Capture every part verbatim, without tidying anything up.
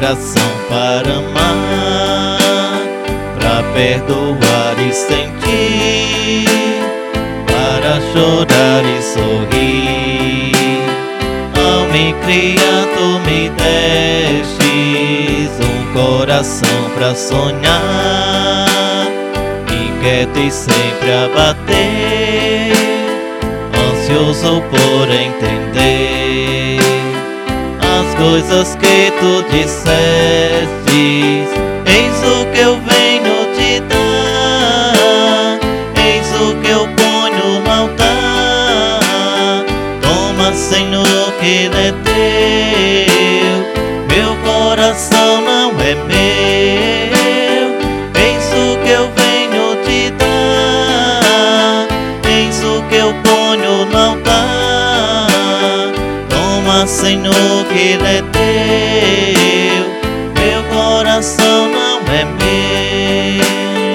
coração para amar, para perdoar e sentir, para chorar e sorrir. Ao me criar tu me destes um coração pra sonhar, inquieto e sempre a bater, ansioso por entender as coisas que tu dissestes. Eis o que eu venho te dar, eis o que eu ponho no altar. Toma, Senhor, que ele é teu, meu coração não é meu. Eis o que eu venho te dar, eis o que eu ponho no altar. Toma, Senhor, que ele é teu, meu coração não é meu.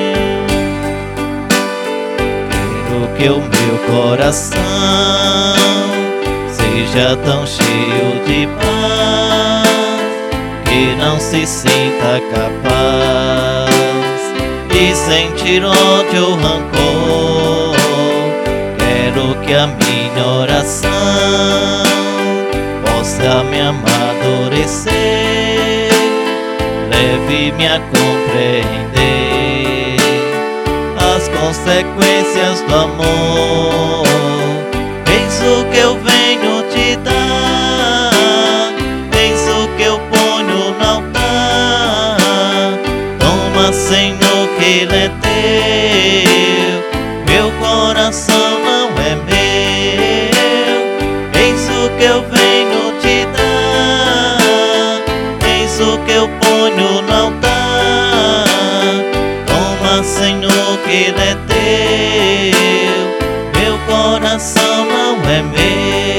Quero que o meu coração seja tão cheio de paz que não se sinta capaz de sentir ódio ou rancor. Quero que a minha oração possa me amadurecer, leve-me a compreender as consequências do amor. Eis o que eu venho te dar, eis o que eu ponho no altar. Toma, Senhor, que ele é teu, meu coração não é meu. Eis o que eu venho te dar, eis o que eu ponho no altar. Toma, Senhor, que ele é teu, meu coração não é meu.